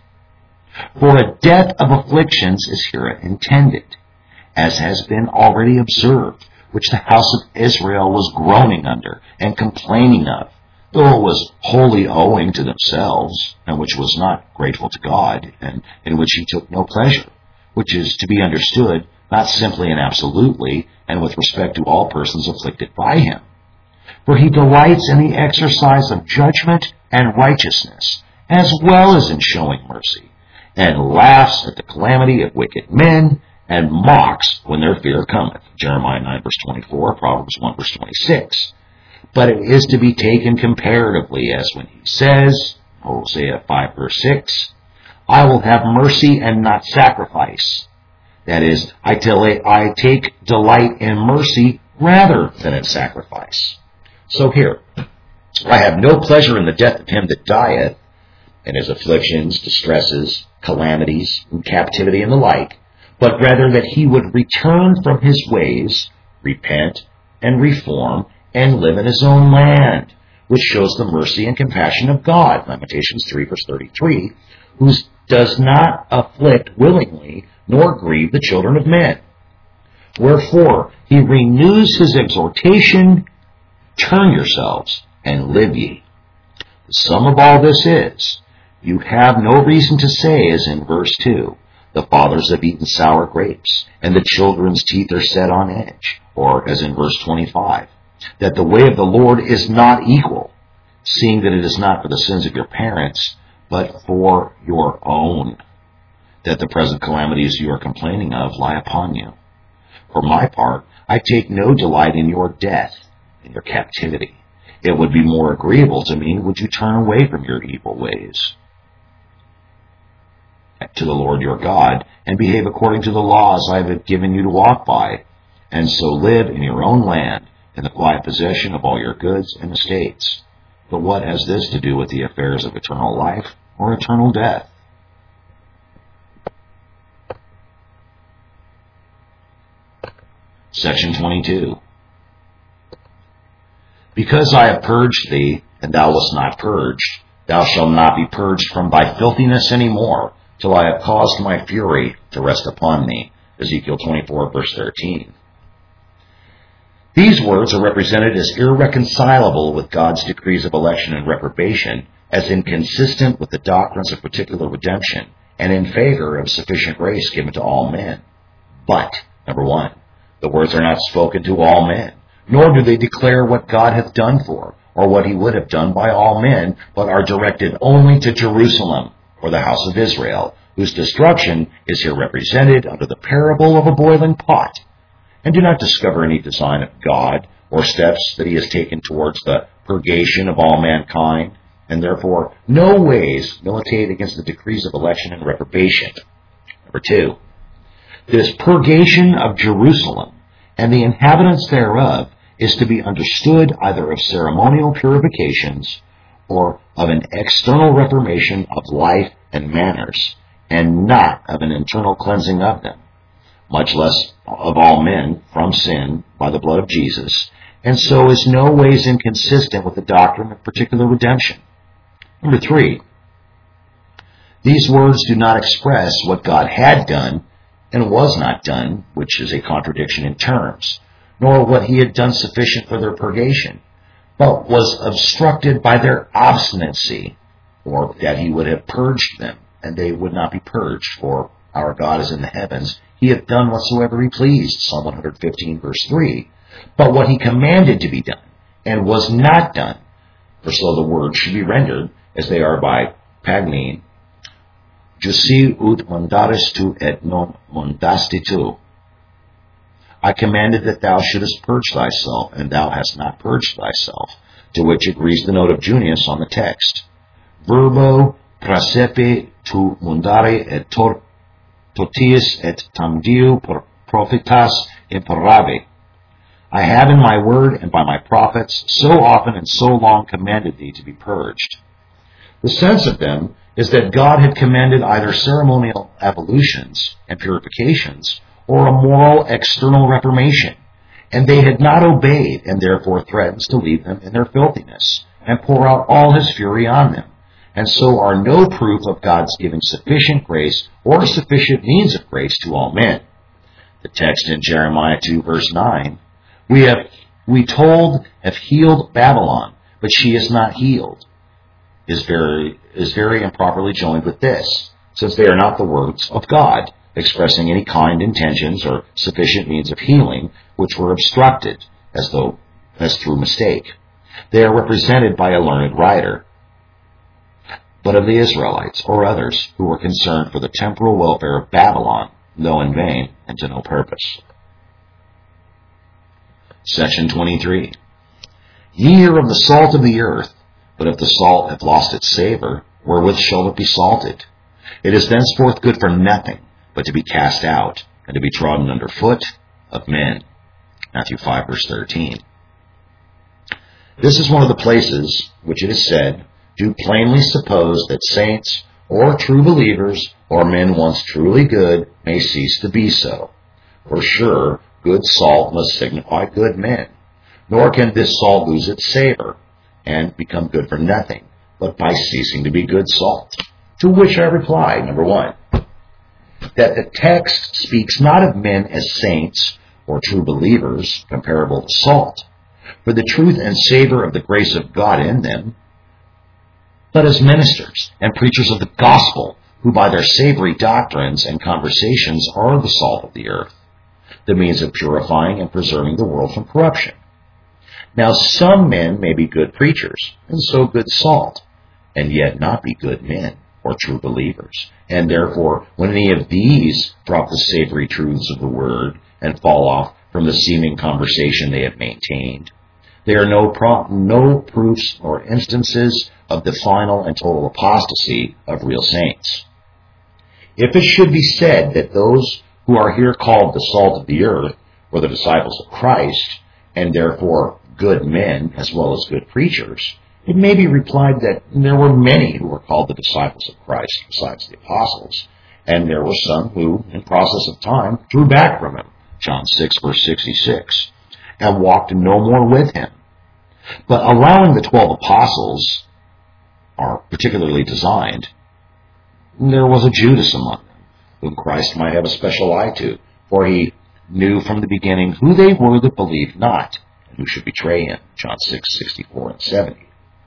For a death of afflictions is here intended, as has been already observed, which the house of Israel was groaning under and complaining of, though it was wholly owing to themselves, and which was not grateful to God, and in which he took no pleasure, which is to be understood not simply and absolutely, and with respect to all persons afflicted by him. For he delights in the exercise of judgment and righteousness, as well as in showing mercy, and laughs at the calamity of wicked men, and mocks when their fear cometh. Jeremiah 9:24, Proverbs 1:26. But it is to be taken comparatively, as when he says, Hosea 5:6, I will have mercy and not sacrifice. That is, I take delight in mercy rather than in sacrifice. So here, I have no pleasure in the death of him that dieth, in his afflictions, distresses, calamities, and captivity and the like, but rather that he would return from his ways, repent, and reform, and live in his own land, which shows the mercy and compassion of God, Lamentations 3:33, who does not afflict willingly, nor grieve the children of men. Wherefore he renews his exhortation, turn yourselves, and live ye. The sum of all this is, you have no reason to say, as in verse 2, the fathers have eaten sour grapes, and the children's teeth are set on edge, or as in verse 25, that the way of the Lord is not equal, seeing that it is not for the sins of your parents, but for your own, that the present calamities you are complaining of lie upon you. For my part, I take no delight in your death, in your captivity. It would be more agreeable to me would you turn away from your evil ways to the Lord your God, and behave according to the laws I have given you to walk by, and so live in your own land, in the quiet possession of all your goods and estates. But what has this to do with the affairs of eternal life or eternal death? Section 22. Because I have purged thee, and thou wast not purged, thou shalt not be purged from thy filthiness any more, till I have caused my fury to rest upon thee. Ezekiel 24:13. These words are represented as irreconcilable with God's decrees of election and reprobation, as inconsistent with the doctrines of particular redemption, and in favor of sufficient grace given to all men. But, number 1, the words are not spoken to all men, nor do they declare what God hath done for, or what he would have done by all men, but are directed only to Jerusalem, or the house of Israel, whose destruction is here represented under the parable of a boiling pot, and do not discover any design of God, or steps that he has taken towards the purgation of all mankind, and therefore no ways militate against the decrees of election and reprobation. Number 2, this purgation of Jerusalem and the inhabitants thereof is to be understood either of ceremonial purifications or of an external reformation of life and manners, and not of an internal cleansing of them, much less of all men from sin by the blood of Jesus, and so is no ways inconsistent with the doctrine of particular redemption. Number 3, these words do not express what God had done and was not done, which is a contradiction in terms, nor what he had done sufficient for their purgation, but was obstructed by their obstinacy, or that he would have purged them, and they would not be purged, for our God is in the heavens, he hath done whatsoever he pleased, Psalm 115, verse 3, but what he commanded to be done, and was not done. For so the words should be rendered, as they are by Pagmine, Jusi ut mandaris tu et non mandasti tu. I commanded that thou shouldest purge thyself, and thou hast not purged thyself, to which agrees the note of Junius on the text. Verbo prasepe tu mundare et totius et tamdiu prophetas imperavi. I have in my word and by my prophets so often and so long commanded thee to be purged. The sense of them is that God had commanded either ceremonial ablutions and purifications or a moral external reformation, and they had not obeyed, and therefore threatens to leave them in their filthiness and pour out all his fury on them, and so are no proof of God's giving sufficient grace or sufficient means of grace to all men. The text in Jeremiah 2 verse 9, we told have healed Babylon, but she is not healed, is very improperly joined with this, since they are not the words of God, expressing any kind intentions or sufficient means of healing, which were obstructed as through mistake. They are represented by a learned writer, but of the Israelites or others who were concerned for the temporal welfare of Babylon, though in vain and to no purpose. Section 23. Ye hear of the salt of the earth, but if the salt have lost its savor, wherewith shall it be salted? It is thenceforth good for nothing, but to be cast out, and to be trodden under foot of men. Matthew 5 verse 13. This is one of the places which it is said do plainly suppose that saints or true believers or men once truly good may cease to be so. For sure, good salt must signify good men, nor can this salt lose its savor and become good for nothing, but by ceasing to be good salt. To which I reply, number one, that the text speaks not of men as saints or true believers comparable to salt, for the truth and savor of the grace of God in them, but as ministers and preachers of the gospel, who by their savory doctrines and conversations are the salt of the earth, the means of purifying and preserving the world from corruption. Now some men may be good preachers, and so good salt, and yet not be good men or true believers. And therefore, when any of these drop the savory truths of the word and fall off from the seeming conversation they have maintained, there are no proofs or instances of the final and total apostasy of real saints. If it should be said that those who are here called the salt of the earth were the disciples of Christ, and therefore good men as well as good preachers, it may be replied that there were many who were called the disciples of Christ besides the apostles, and there were some who, in process of time, drew back from him, John 6 verse 66, and walked no more with him. But allowing the 12 apostles are particularly designed, there was a Judas among them, whom Christ might have a special eye to, for he knew from the beginning who they were that believed not, and who should betray him, John 6, 64 and 70.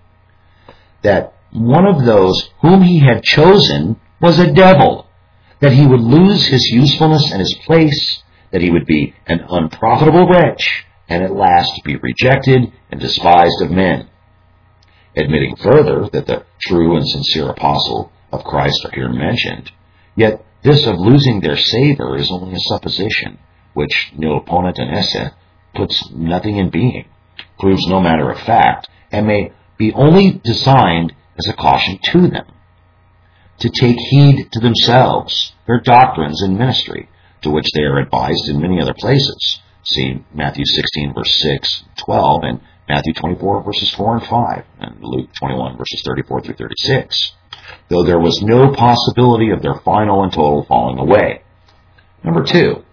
That one of those whom he had chosen was a devil, that he would lose his usefulness and his place, that he would be an unprofitable wretch, and at last be rejected and despised of men. Admitting further that the true and sincere apostle of Christ are here mentioned, yet this of losing their savor is only a supposition, which nil ponent in esse puts nothing in being, proves no matter of fact, and may be only designed as a caution to them, to take heed to themselves, their doctrines and ministry, to which they are advised in many other places. See Matthew 16 verse 6, 12, and Matthew 24 verses 4 and 5, and Luke 21 verses 34 through 36, though there was no possibility of their final and total falling away. Number two,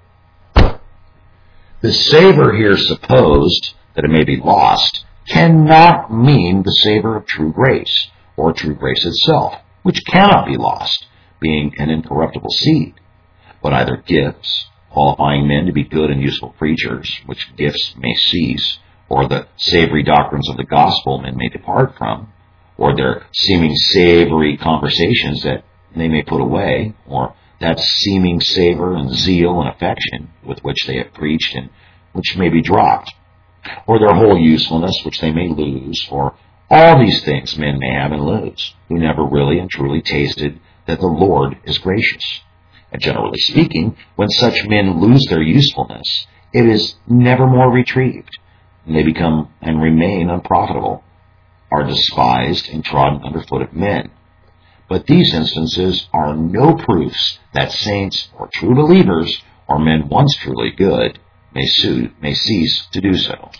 the savor here supposed that it may be lost cannot mean the savor of true grace, or true grace itself, which cannot be lost, being an incorruptible seed, but either gifts, qualifying men to be good and useful preachers, which gifts may cease, or the savory doctrines of the gospel men may depart from, or their seeming savory conversations that they may put away, or that seeming savor and zeal and affection with which they have preached and which may be dropped, or their whole usefulness, which they may lose, or all these things men may have and lose, who never really and truly tasted that the Lord is gracious. And generally speaking, when such men lose their usefulness, it is never more retrieved, and they become and remain unprofitable, are despised and trodden underfoot of men. But these instances are no proofs that saints or true believers, or men once truly good, may cease to do so.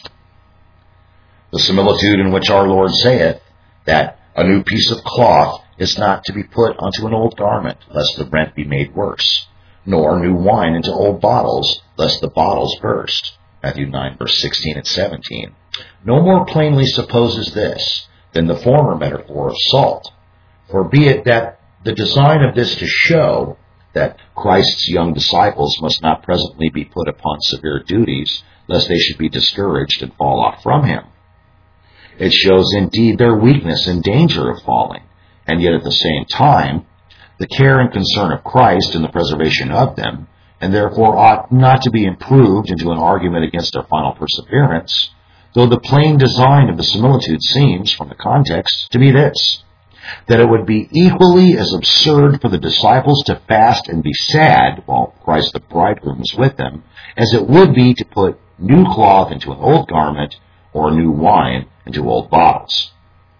The similitude in which our Lord saith that a new piece of cloth is not to be put unto an old garment, lest the rent be made worse, nor new wine into old bottles, lest the bottles burst. Matthew 9, verse 16 and 17. No more plainly supposes this than the former metaphor of salt. For be it that the design of this to show that Christ's young disciples must not presently be put upon severe duties, lest they should be discouraged and fall off from him. It shows indeed their weakness and danger of falling, and yet at the same time, the care and concern of Christ in the preservation of them, and therefore ought not to be improved into an argument against their final perseverance, though the plain design of the similitude seems, from the context, to be this, that it would be equally as absurd for the disciples to fast and be sad while Christ the bridegroom is with them, as it would be to put new cloth into an old garment or new wine into old bottles.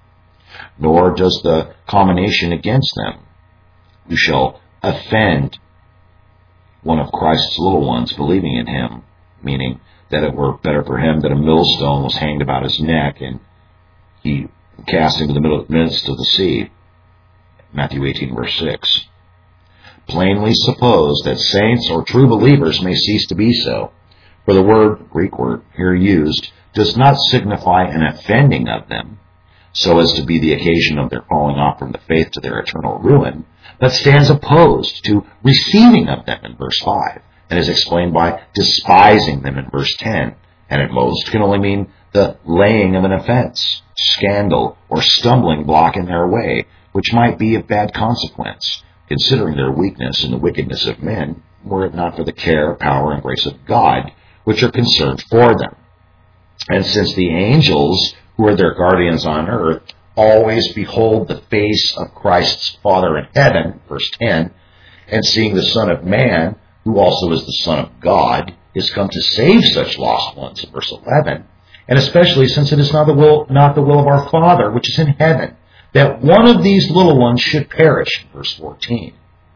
Nor does the combination against them, who shall offend one of Christ's little ones believing in him, meaning that it were better for him that a millstone was hanged about his neck and he cast into the midst of the sea. Matthew 18, verse 6. Plainly suppose that saints or true believers may cease to be so, for the Greek word here used, does not signify an offending of them, so as to be the occasion of their falling off from the faith to their eternal ruin, but stands opposed to receiving of them in verse 5, and is explained by despising them in verse 10, and at most can only mean the laying of an offense, scandal, or stumbling block in their way, which might be of bad consequence, considering their weakness and the wickedness of men, were it not for the care, power, and grace of God, which are concerned for them. And since the angels, who are their guardians on earth, always behold the face of Christ's Father in heaven, verse 10, and seeing the Son of Man, who also is the Son of God, is come to save such lost ones, in verse 11, and especially since it is not the will of our Father, which is in heaven, that one of these little ones should perish, in verse 14.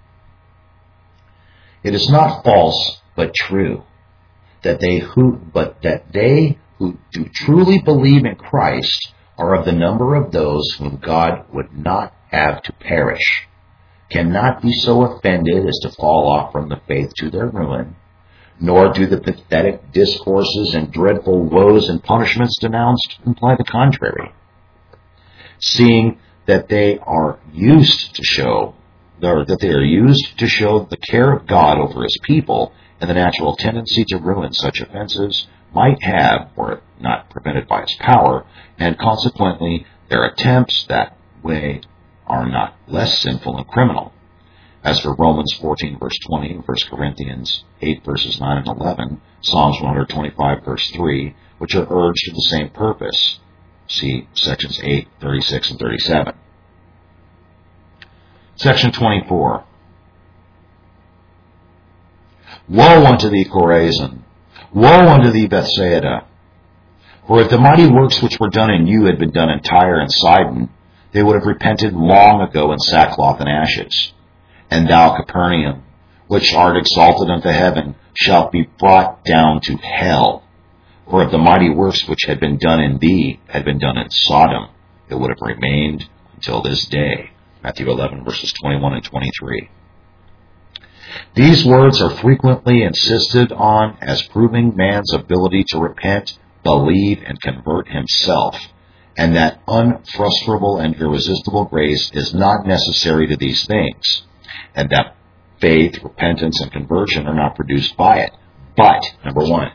It is not false, but true, that they who do truly believe in Christ are of the number of those whom God would not have to perish, cannot be so offended as to fall off from the faith to their ruin, nor do the pathetic discourses and dreadful woes and punishments denounced imply the contrary, seeing that they are used to show the care of God over his people, and the natural tendency to ruin such offenses might have, were not prevented by his power, and consequently their attempts that way are not less sinful and criminal. As for Romans 14, verse 20, 1 Corinthians 8, verses 9 and 11, Psalms 125, verse 3, which are urged to the same purpose. See sections 8, 36, and 37. Section 24. Woe unto thee, Chorazin! Woe unto thee, Bethsaida! For if the mighty works which were done in you had been done in Tyre and Sidon, they would have repented long ago in sackcloth and ashes. And thou, Capernaum, which art exalted unto heaven, shalt be brought down to hell. For if the mighty works which had been done in thee had been done in Sodom, it would have remained until this day. Matthew 11, verses 21 and 23. These words are frequently insisted on as proving man's ability to repent, believe, and convert himself, and that unfrustrable and irresistible grace is not necessary to these things, and that faith, repentance, and conversion are not produced by it. But, number one,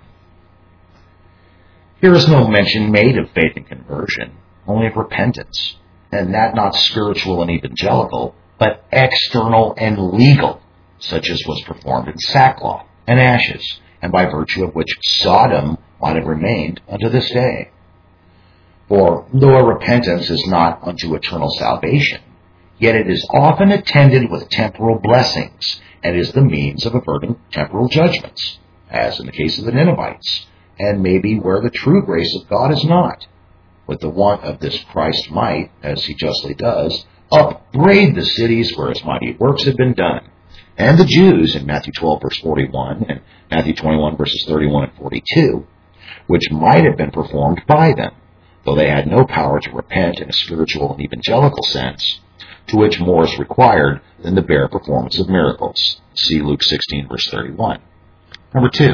here is no mention made of faith and conversion, only of repentance, and that not spiritual and evangelical, but external and legal, such as was performed in sackcloth and ashes, and by virtue of which Sodom might have remained unto this day. For though a repentance is not unto eternal salvation, yet it is often attended with temporal blessings, and is the means of averting temporal judgments, as in the case of the Ninevites, and maybe where the true grace of God is not. With the want of this Christ might, as he justly does, upbraid the cities where his mighty works had been done, and the Jews in Matthew 12, verse 41, and Matthew 21, verses 31 and 42, which might have been performed by them, though they had no power to repent in a spiritual and evangelical sense, to which more is required than the bare performance of miracles. See Luke 16, verse 31. Number 2.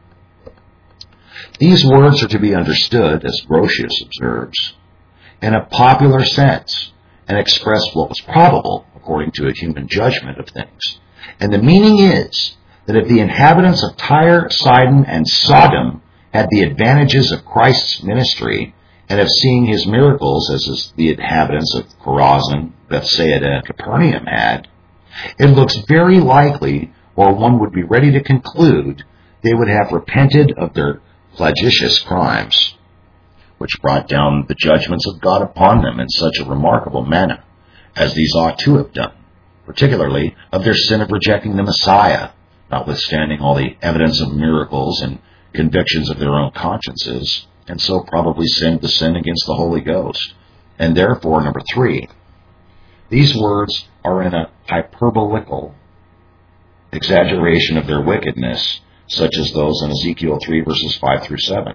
These words are to be understood, as Grotius observes, in a popular sense, and express what was probable according to a human judgment of things. And the meaning is that if the inhabitants of Tyre, Sidon, and Sodom had the advantages of Christ's ministry and of seeing his miracles as the inhabitants of Chorazin, Bethsaida, and Capernaum had, it looks very likely, or one would be ready to conclude, they would have repented of their flagitious crimes, which brought down the judgments of God upon them in such a remarkable manner, as these ought to have done, particularly of their sin of rejecting the Messiah, notwithstanding all the evidence of miracles and convictions of their own consciences, and so probably sinned the sin against the Holy Ghost. And therefore, number 3, these words are in a hyperbolical exaggeration of their wickedness, such as those in Ezekiel 3, verses 5 through 7.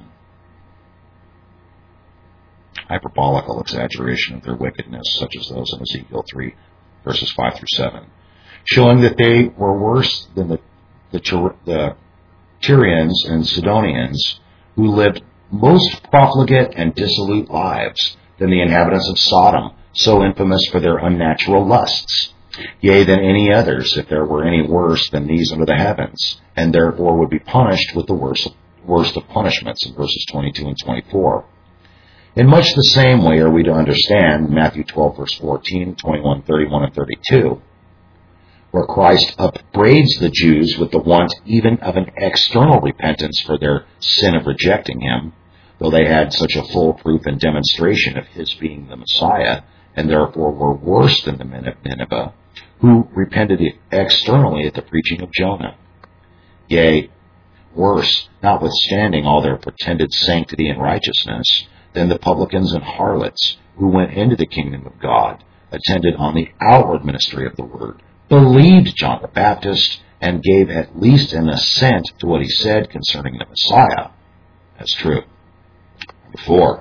Hyperbolical exaggeration of their wickedness, such as those in Ezekiel 3, verses 5 through 7, showing that they were worse than the Tyrians and Sidonians, who lived most profligate and dissolute lives than the inhabitants of Sodom, so infamous for their unnatural lusts, yea, than any others, if there were any worse than these under the heavens, and therefore would be punished with the worst of punishments, in verses 22 and 24. In much the same way are we to understand Matthew 12, verse 14, 21, 31, and 32, where Christ upbraids the Jews with the want even of an external repentance for their sin of rejecting him, though they had such a full proof and demonstration of his being the Messiah, and therefore were worse than the men of Nineveh, who repented externally at the preaching of Jonah. Yea, worse, notwithstanding all their pretended sanctity and righteousness, than the publicans and harlots who went into the kingdom of God, attended on the outward ministry of the word, believed John the Baptist, and gave at least an assent to what he said concerning the Messiah as true. Number 4.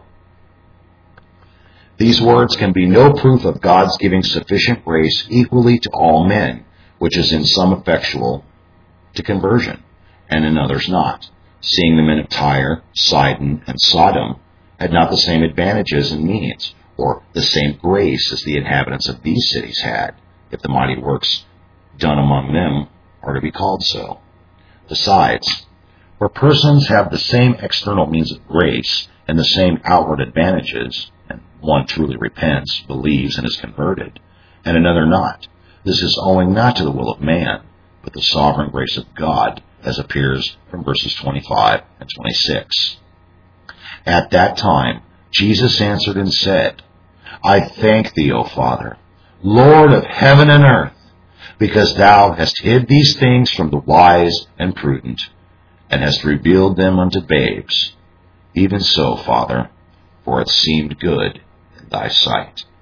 These words can be no proof of God's giving sufficient grace equally to all men, which is in some effectual to conversion, and in others not, seeing the men of Tyre, Sidon, and Sodom had not the same advantages and means, or the same grace as the inhabitants of these cities had, if the mighty works done among them are to be called so. Besides, where persons have the same external means of grace and the same outward advantages, and one truly repents, believes, and is converted, and another not, this is owing not to the will of man, but the sovereign grace of God, as appears from verses 25 and 26. At that time, Jesus answered and said, I thank thee, O Father, Lord of heaven and earth, because thou hast hid these things from the wise and prudent, and hast revealed them unto babes. Even so, Father, for it seemed good in thy sight.